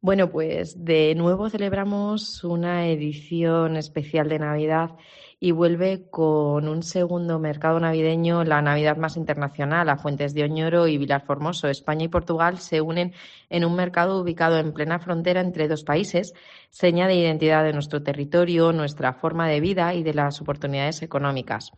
Bueno, pues de nuevo celebramos una edición especial de Navidad y vuelve con un segundo mercado navideño, la Navidad más internacional. A Fuentes de Oñoro y Vilar Formoso, España y Portugal se unen en un mercado ubicado en plena frontera entre dos países, seña de identidad de nuestro territorio, nuestra forma de vida y de las oportunidades económicas.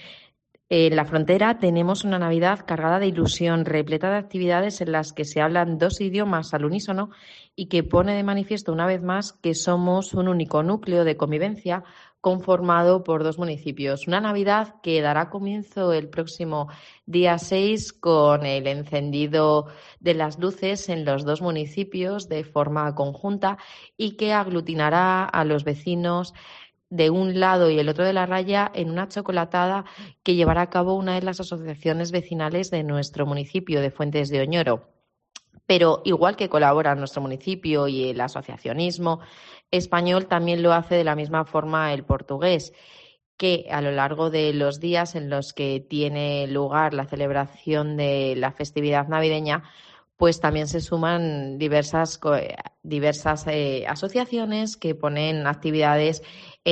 En la frontera tenemos una Navidad cargada de ilusión, repleta de actividades en las que se hablan dos idiomas al unísono y que pone de manifiesto una vez más que somos un único núcleo de convivencia conformado por dos municipios. Una Navidad que dará comienzo el próximo día 6 con el encendido de las luces en los dos municipios de forma conjunta y que aglutinará a los vecinos de un lado y el otro de la raya en una chocolatada que llevará a cabo una de las asociaciones vecinales de nuestro municipio de Fuentes de Oñoro. Pero igual que colabora nuestro municipio y el asociacionismo español, también lo hace de la misma forma el portugués, que a lo largo de los días en los que tiene lugar la celebración de la festividad navideña, pues también se suman diversas asociaciones que ponen actividades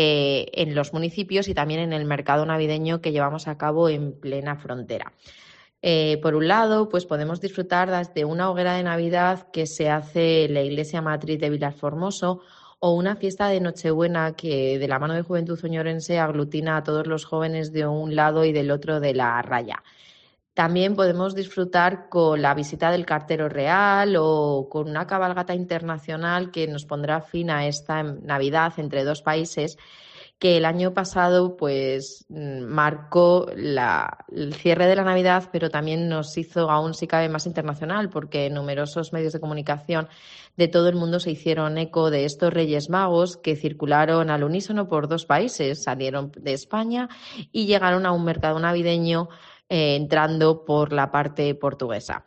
en los municipios y también en el mercado navideño que llevamos a cabo en plena frontera. Por un lado, pues podemos disfrutar de una hoguera de Navidad que se hace en la iglesia matriz de Vilarformoso o una fiesta de Nochebuena que de la mano de Juventud Oñorense aglutina a todos los jóvenes de un lado y del otro de la raya. También podemos disfrutar con la visita del cartero real o con una cabalgata internacional que nos pondrá fin a esta Navidad entre dos países que el año pasado pues marcó el cierre de la Navidad, pero también nos hizo aún si cabe más internacional, porque numerosos medios de comunicación de todo el mundo se hicieron eco de estos Reyes Magos que circularon al unísono por dos países, salieron de España y llegaron a un mercado navideño entrando por la parte portuguesa.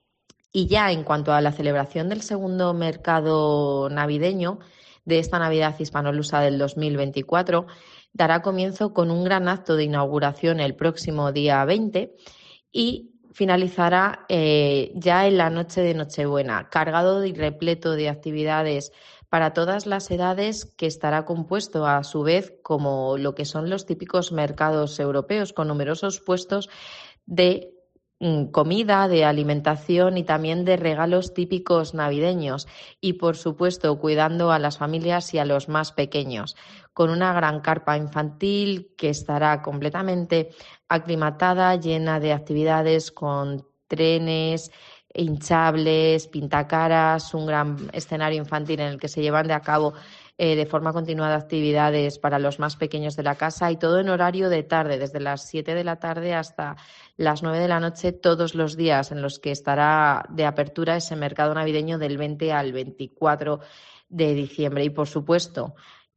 Y ya en cuanto a la celebración del segundo mercado navideño de esta Navidad hispanolusa del 2024, dará comienzo con un gran acto de inauguración el próximo día 20 y finalizará ya en la noche de Nochebuena, cargado y repleto de actividades para todas las edades, que estará compuesto a su vez como lo que son los típicos mercados europeos, con numerosos puestos de comida, de alimentación y también de regalos típicos navideños y, por supuesto, cuidando a las familias y a los más pequeños, con una gran carpa infantil que estará completamente aclimatada, llena de actividades con trenes, hinchables, pintacaras, un gran escenario infantil en el que se llevan a cabo de forma continuada actividades para los más pequeños de la casa y todo en horario de tarde, desde las 7 de la tarde hasta las 9 de la noche, todos los días en los que estará de apertura ese mercado navideño del 20 al 24 de diciembre. Y, por supuesto,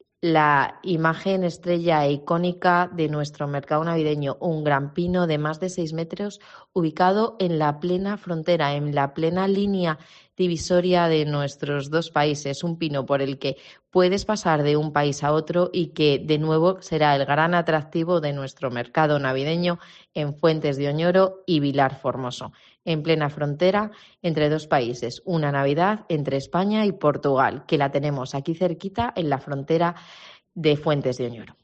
la imagen estrella e icónica de nuestro mercado navideño, un gran pino de más de 6 metros ubicado en la plena frontera, en la plena línea divisoria de nuestros dos países, un pino por el que puedes pasar de un país a otro y que de nuevo será el gran atractivo de nuestro mercado navideño en Fuentes de Oñoro y Vilar Formoso, en plena frontera entre dos países, una Navidad entre España y Portugal, que la tenemos aquí cerquita en la frontera de Fuentes de Oñoro.